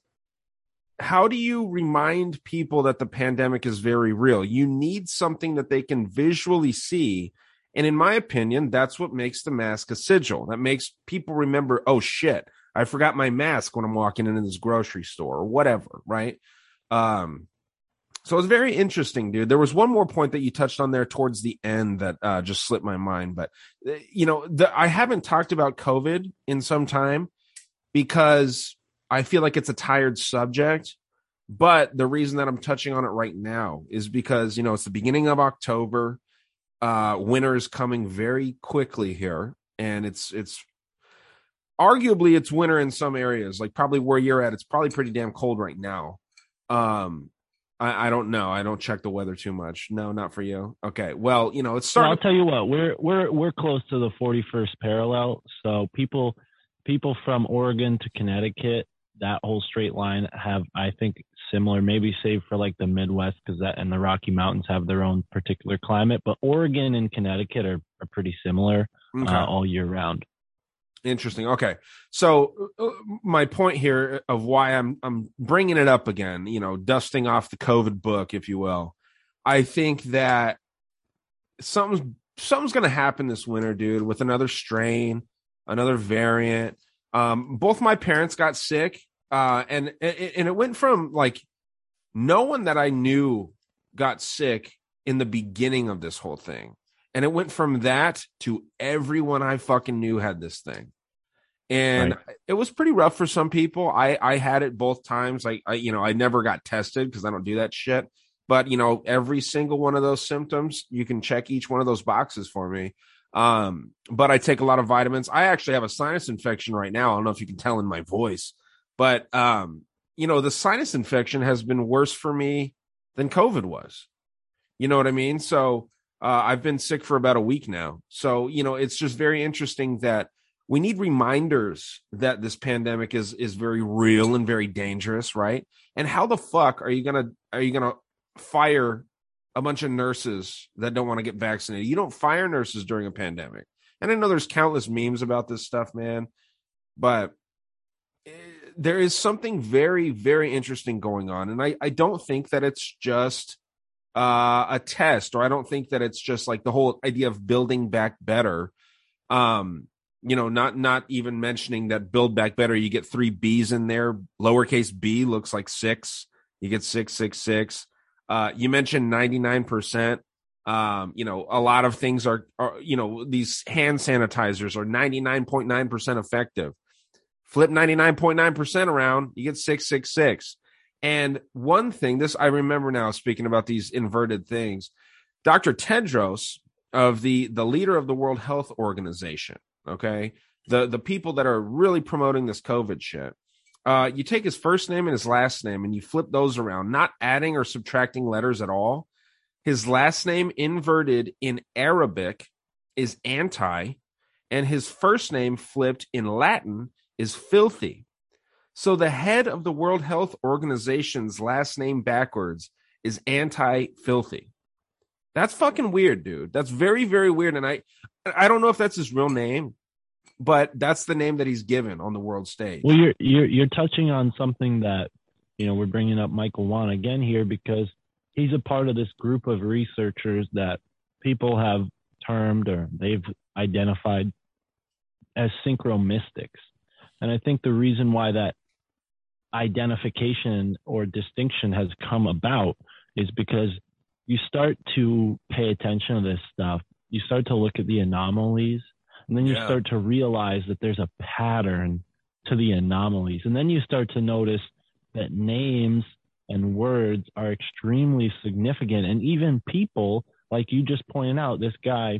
how do you remind people that the pandemic is very real? You need something that they can visually see. And in my opinion, that's what makes the mask a sigil. That makes people remember, oh shit, I forgot my mask when I'm walking into this grocery store or whatever, right? Um, so it's very interesting, dude. There was one more point that you touched on there towards the end that uh, just slipped my mind. But, you know, the, I haven't talked about COVID in some time because I feel like it's a tired subject. But the reason that I'm touching on it right now is because, you know, it's the beginning of October. Uh, winter is coming very quickly here, and it's it's arguably it's winter in some areas, like probably where you're at. It's probably pretty damn cold right now. Um, I, I don't know. I don't check the weather too much. No, not for you. Okay. Well, you know, it's starting. Well, I'll tell you what, we're we're we're close to the forty-first parallel. So people people from Oregon to Connecticut, that whole straight line, have, I think, similar, maybe save for like the Midwest, because that and the Rocky Mountains have their own particular climate, but Oregon and Connecticut are, are pretty similar okay. uh, all year round. Interesting. Okay. So uh, my point here of why I'm I'm bringing it up again, you know, dusting off the COVID book, if you will. I think that something's something's going to happen this winter, dude, with another strain, another variant. Um, both my parents got sick, uh, and and it went from like no one that I knew got sick in the beginning of this whole thing, and it went from that to everyone I fucking knew had this thing. And right. It was pretty rough for some people. I, I had it both times. I, I, you know, I never got tested because I don't do that shit. But, you know, every single one of those symptoms, you can check each one of those boxes for me. Um, but I take a lot of vitamins. I actually have a sinus infection right now. I don't know if you can tell in my voice, but, um, you know, the sinus infection has been worse for me than COVID was. You know what I mean? So Uh, I've been sick for about a week now. So, you know, it's just very interesting that we need reminders that this pandemic is is very real and very dangerous, right? And how the fuck are you gonna are you gonna fire a bunch of nurses that don't want to get vaccinated? You don't fire nurses during a pandemic. And I know there's countless memes about this stuff, man, but there is something very, very interesting going on. And I, I don't think that it's just uh, a test, or I don't think that it's just like the whole idea of building back better. Um, you know, not not even mentioning that build back better, you get three B's in there. Lowercase b looks like six. You get six, six, six. Uh, you mentioned ninety-nine percent. Um, you know, a lot of things are, are, you know, these hand sanitizers are ninety-nine point nine percent effective. Flip ninety-nine point nine percent around, you get six six six. And one thing, this I remember now, speaking about these inverted things, Doctor Tedros, of the, the leader of the World Health Organization, okay, the, the people that are really promoting this COVID shit, uh, you take his first name and his last name and you flip those around, not adding or subtracting letters at all. His last name inverted in Arabic is anti, and his first name flipped in Latin is filthy. So the head of the World Health Organization's last name backwards is anti-filthy. That's fucking weird, dude. That's very, very weird. And I, I don't know if that's his real name, but that's the name that he's given on the world stage. Well, you're you're you're touching on something that, you know, we're bringing up Michael Wan again here because he's a part of this group of researchers that people have termed or they've identified as synchromystics. And I think the reason why that identification or distinction has come about is because you start to pay attention to this stuff. You start to look at the anomalies, and then you yeah. start to realize that there's a pattern to the anomalies. And then you start to notice that names and words are extremely significant. And even people, like you just pointed out, this guy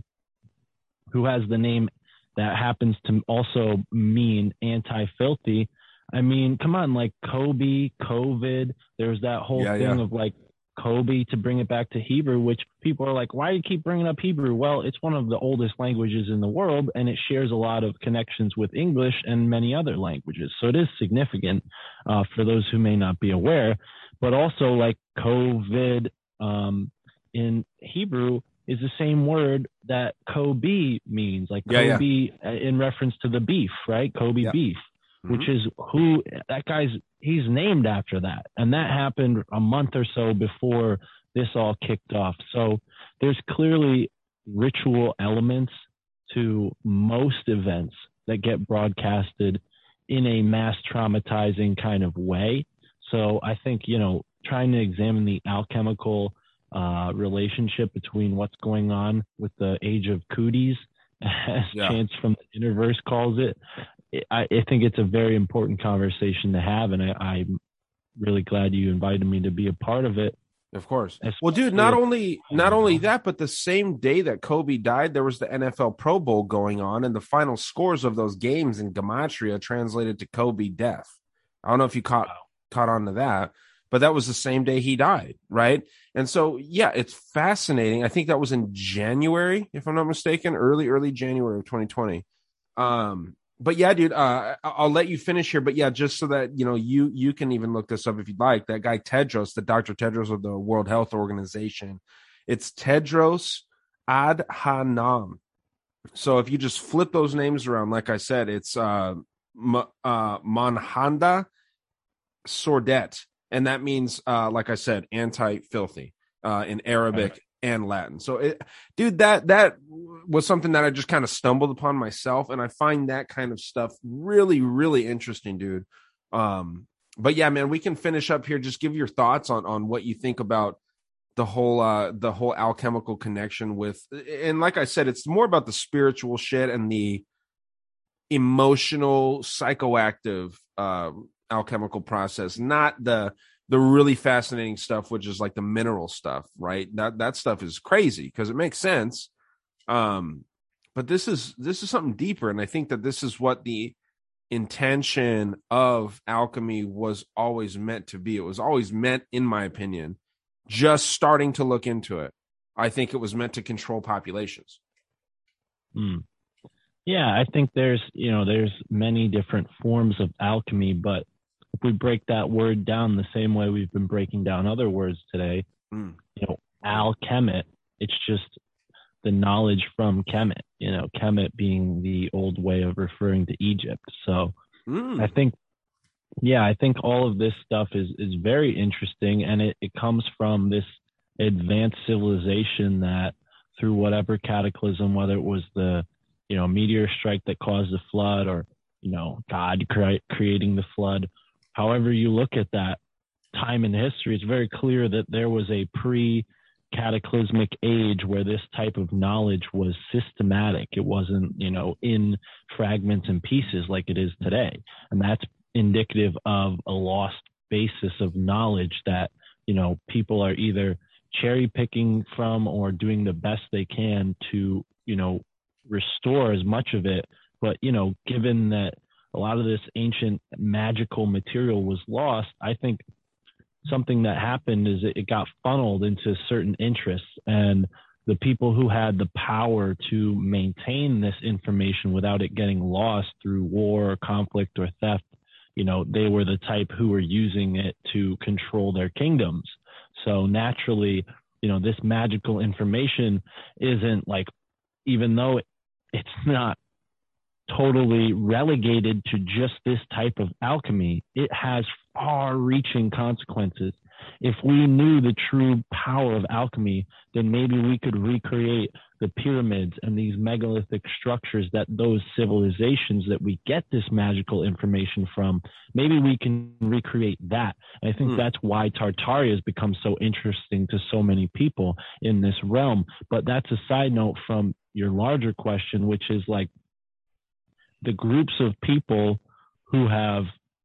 who has the name that happens to also mean anti-filthy. I mean, come on, like Kobe, COVID, there's that whole yeah, thing yeah. of like Kobe, to bring it back to Hebrew, which people are like, why do you keep bringing up Hebrew? Well, it's one of the oldest languages in the world, and it shares a lot of connections with English and many other languages. So it is significant uh, for those who may not be aware. But also like COVID um, in Hebrew is the same word that Kobe means, like yeah, Kobe yeah. in reference to the beef, right? Kobe yeah. beef, mm-hmm. which is who that guy's, he's named after that. And that happened a month or so before this all kicked off. So there's clearly ritual elements to most events that get broadcasted in a mass traumatizing kind of way. So I think, you know, trying to examine the alchemical uh, relationship between what's going on with the age of cooties, as yeah. Chance from the Universe calls it, I, I think it's a very important conversation to have. And I, I'm really glad you invited me to be a part of it. Of course. Well, dude, not only not only that, but the same day that Kobe died, there was the N F L Pro Bowl going on, and the final scores of those games in Gematria translated to Kobe death. I don't know if you caught caught on to that, but that was the same day he died, right? And so, yeah, it's fascinating. I think that was in January, if I'm not mistaken, early, early January of twenty twenty. Um, but yeah, dude, uh, I'll let you finish here. But yeah, just so that, you know, you you can even look this up if you'd like. That guy Tedros, the Doctor Tedros of the World Health Organization, it's Tedros Adhanom. So if you just flip those names around, like I said, it's uh, M- uh, Manhanda Sordet, and that means, uh, like I said, anti-filthy uh, in Arabic right. and Latin. So, it, dude, that that was something that I just kind of stumbled upon myself, and I find that kind of stuff really, really interesting, dude. Um, but yeah, man, we can finish up here. Just give your thoughts on on what you think about the whole uh, the whole alchemical connection with, and like I said, it's more about the spiritual shit and the emotional, psychoactive uh, alchemical process, not the the really fascinating stuff, which is like the mineral stuff, right? That that stuff is crazy because it makes sense. Um, but this is this is something deeper, and I think that this is what the intention of alchemy was always meant to be. It was always meant, in my opinion, just starting to look into it, I think it was meant to control populations. Mm. Yeah, I think there's, you know, there's many different forms of alchemy, but if we break that word down the same way we've been breaking down other words today, mm. you know, alchemet, it's just the knowledge from Kemet, you know, Kemet being the old way of referring to Egypt. So mm. I think, yeah, I think all of this stuff is, is very interesting, and it, it comes from this advanced civilization that through whatever cataclysm, whether it was the, you know, meteor strike that caused the flood, or, you know, God cre- creating the flood, however you look at that time in history, it's very clear that there was a pre-cataclysmic age where this type of knowledge was systematic. It wasn't, you know, in fragments and pieces like it is today. And that's indicative of a lost basis of knowledge that, you know, people are either cherry picking from or doing the best they can to, you know, restore as much of it. But, you know, given that a lot of this ancient magical material was lost, I think something that happened is it got funneled into certain interests, and the people who had the power to maintain this information without it getting lost through war or conflict or theft, you know, they were the type who were using it to control their kingdoms. So naturally, you know, this magical information isn't like, even though it, it's not totally relegated to just this type of alchemy, it has far-reaching consequences. If we knew the true power of alchemy, then maybe we could recreate the pyramids and these megalithic structures that those civilizations that we get this magical information from, maybe we can recreate that. And I think mm. that's why Tartaria has become so interesting to so many people in this realm. But that's a side note from your larger question, which is like the groups of people who have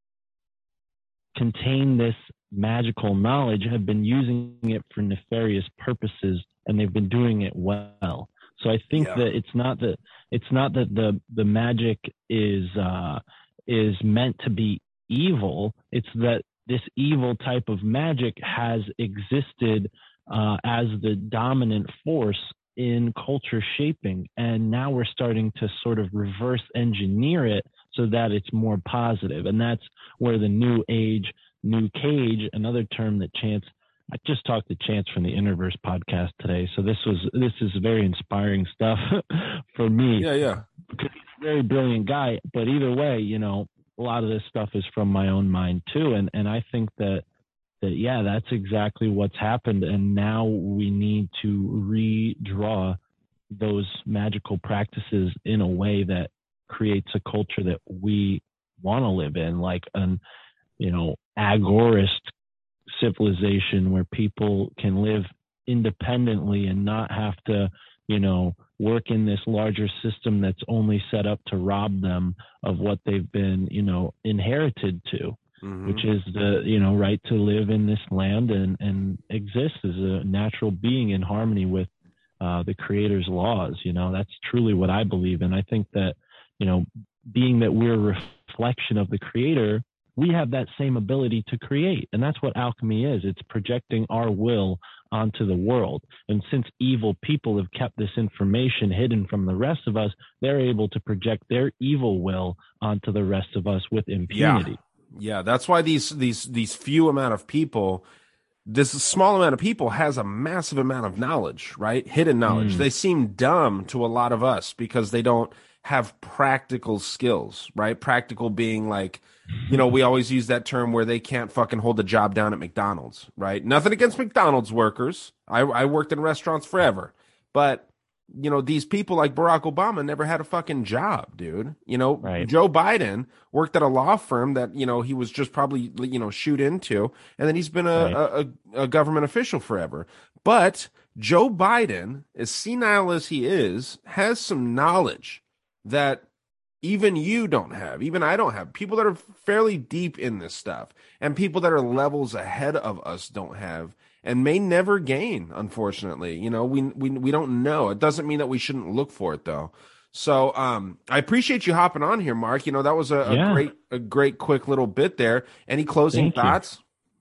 contained this magical knowledge have been using it for nefarious purposes, and they've been doing it well. So I think yeah. that it's not that it's not that the the magic is uh, is meant to be evil. It's that this evil type of magic has existed uh, as the dominant force in culture shaping, and now we're starting to sort of reverse engineer it so that it's more positive. And that's where the new age, new cage, another term that Chance, I just talked to Chance from the Interverse podcast today, so this was this is very inspiring stuff for me. Yeah, yeah. Because he's a very brilliant guy, but either way, you know, a lot of this stuff is from my own mind too, and and I think that that yeah, that's exactly what's happened, and now we need to redraw those magical practices in a way that creates a culture that we want to live in, like an, you know, agorist civilization where people can live independently and not have to, you know, work in this larger system that's only set up to rob them of what they've been, you know, inherited to. Mm-hmm. Which is the, you know, right to live in this land and, and exist as a natural being in harmony with uh, the Creator's laws. You know, that's truly what I believe. And I think that, you know, being that we're a reflection of the Creator, we have that same ability to create. And that's what alchemy is. It's projecting our will onto the world. And since evil people have kept this information hidden from the rest of us, they're able to project their evil will onto the rest of us with impunity. Yeah. Yeah, that's why these these these few amount of people, this small amount of people has a massive amount of knowledge, right? Hidden knowledge. Mm. They seem dumb to a lot of us because they don't have practical skills, right? Practical being like, you know, we always use that term where they can't fucking hold a job down at McDonald's, right? Nothing against McDonald's workers. I, I worked in restaurants forever, but you know, these people like Barack Obama never had a fucking job, dude. You know, right. Joe Biden worked at a law firm that, you know, he was just probably, you know, shoot into, and then he's been a, right. a, a, a government official forever. But Joe Biden, as senile as he is, has some knowledge that even you don't have, even I don't have. People that are fairly deep in this stuff and people that are levels ahead of us don't have. And may never gain, unfortunately. You know, we we we don't know. It doesn't mean that we shouldn't look for it, though. So um, I appreciate you hopping on here, Mark. You know, that was a, yeah. a great, a great, quick little bit there. Any closing Thank thoughts?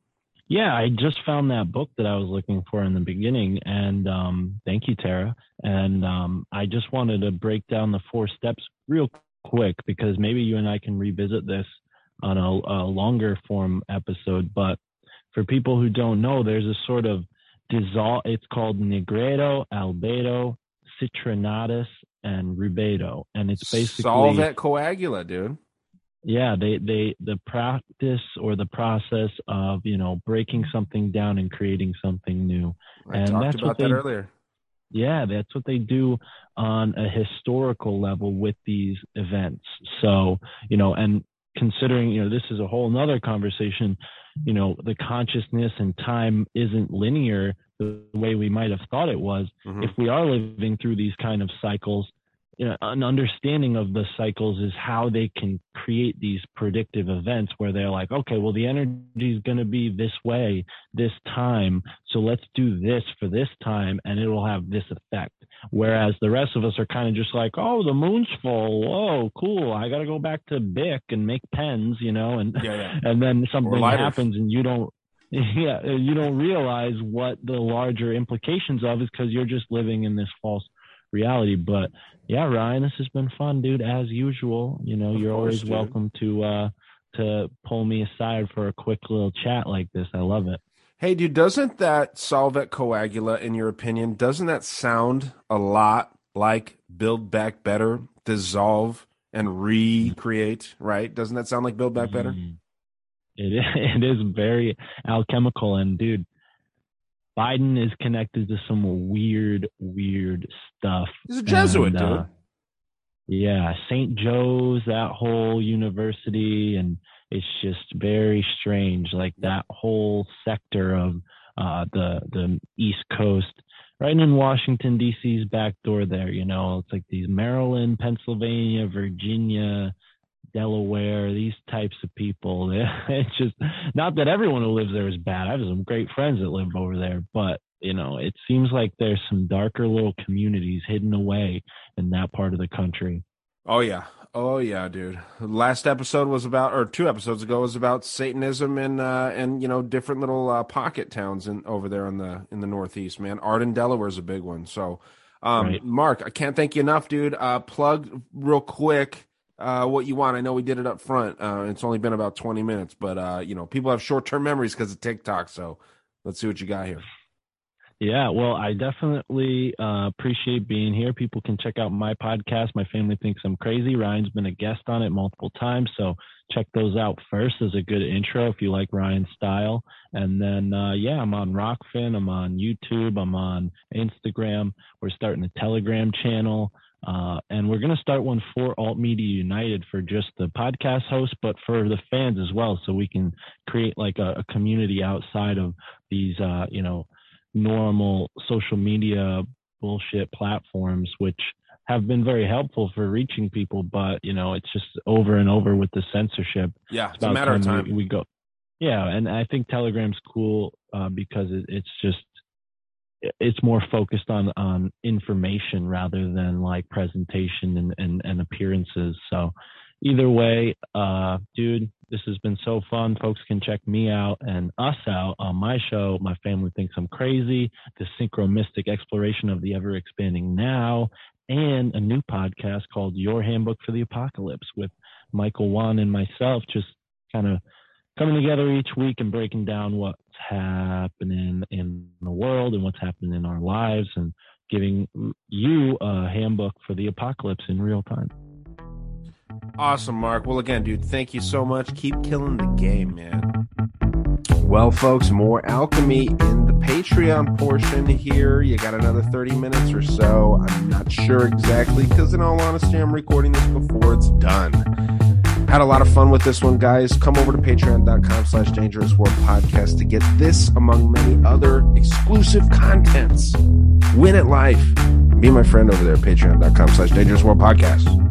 Yeah, I just found that book that I was looking for in the beginning, and um, thank you, Tara. And um, I just wanted to break down the four steps real quick because maybe you and I can revisit this on a, a longer form episode. But for people who don't know, there's a sort of dissolve. It's called Nigredo, Albedo, Citrinatus, and Rubedo, and it's basically solvent coagula, dude. Yeah, they they the practice or the process of, you know, breaking something down and creating something new. I and talked that's about what they, that earlier. Yeah, that's what they do on a historical level with these events. So, you know, and considering, you know, this is a whole nother conversation, you know, the consciousness and time isn't linear the way we might have thought it was. Mm-hmm. If we are living through these kind of cycles, you know, an understanding of the cycles is how they can create these predictive events where they're like, okay, well, the energy is going to be this way, this time. So let's do this for this time and it will have this effect. Whereas the rest of us are kind of just like, oh, the moon's full. Whoa, cool. I got to go back to Bic and make pens, you know, and, yeah, yeah. and then something happens and you don't, yeah, you don't realize what the larger implications of is because you're just living in this false reality. But yeah, Ryan, this has been fun, dude, as usual. You know, of you're course, always dude. welcome to uh to pull me aside for a quick little chat like this. I love it. Hey, dude, doesn't that solvent coagula, in your opinion, doesn't that sound a lot like Build Back Better, dissolve and recreate, right? Doesn't that sound like Build Back Better? Mm. It is, it is very alchemical, and dude, Biden is connected to some weird, weird stuff. He's a Jesuit, and, uh, dude. Yeah, Saint Joe's, that whole university, and it's just very strange. Like that whole sector of uh, the the East Coast, right in Washington, D C's back door there. You know, it's like these Maryland, Pennsylvania, Virginia, Delaware, these types of people. It's just not that everyone who lives there is bad. I have some great friends that live over there, but you know, it seems like there's some darker little communities hidden away in that part of the country. Oh yeah. Oh yeah, dude. Last episode was about, or two episodes ago was about Satanism and uh and you know, different little uh, pocket towns in over there in the in the Northeast, man. Arden, Delaware is a big one. So um right. Mark, I can't thank you enough, dude. Uh plug real quick Uh, what you want. I know we did it up front. Uh, it's only been about twenty minutes, but uh, you know, people have short-term memories because of TikTok. So let's see what you got here. Yeah, well, I definitely uh, appreciate being here. People can check out my podcast. My Family Thinks I'm Crazy. Ryan's been a guest on it multiple times, so check those out first as a good intro if you like Ryan's style. And then, uh, yeah, I'm on Rockfin. I'm on YouTube. I'm on Instagram. We're starting a Telegram channel. Uh, and we're going to start one for Alt Media United for just the podcast hosts, but for the fans as well. So we can create like a, a community outside of these, uh, you know, normal social media bullshit platforms, which have been very helpful for reaching people. But, you know, it's just over and over with the censorship. Yeah. It's, it's a matter of time. We, we go. Yeah. And I think Telegram's cool uh, because it, it's just, it's more focused on, on information rather than like presentation and, and, and appearances. So either way, uh, dude, this has been so fun. Folks can check me out and us out on my show, My Family Thinks I'm Crazy, the synchromistic exploration of the ever expanding now, and a new podcast called Your Handbook for the Apocalypse with Michael Wan and myself, just kind of coming together each week and breaking down what's happening in the world and what's happening in our lives and giving you a handbook for the apocalypse in real time. Awesome, Mark. Well, again, dude, thank you so much. Keep killing the game, man. Well, folks, more alchemy in the Patreon portion here. You got another thirty minutes or so. I'm not sure exactly because, in all honesty, I'm recording this before it's done. Had a lot of fun with this one, guys. Come over to patreon.com slash dangerous world podcast to get this among many other exclusive contents. Win at life. Be my friend over there at patreon.com slash dangerous world podcast.